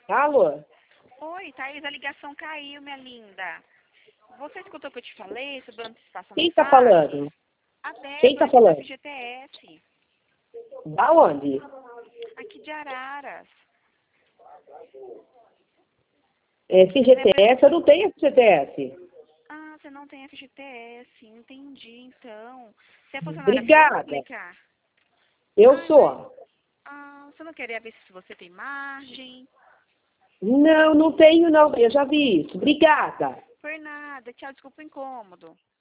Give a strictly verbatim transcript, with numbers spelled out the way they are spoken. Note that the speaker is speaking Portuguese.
Alô? Oi, Thaís, a ligação caiu, minha linda. Você escutou o que eu te falei sobre a antecipação Quem das está taxas? falando? A Quem está Débora, aqui do falando? F G T S, Da onde? aqui de Araras. É, Você lembra? F G T S, eu não tenho F G T S. Ah, você não tem F G T S, entendi, então. Você é funcionária Obrigada. pública? Eu Ai, mas sou. ah, você não queria ver se você tem margem? Não, não tenho não. Eu já vi isso. Obrigada. Por nada, tchau, desculpa o incômodo.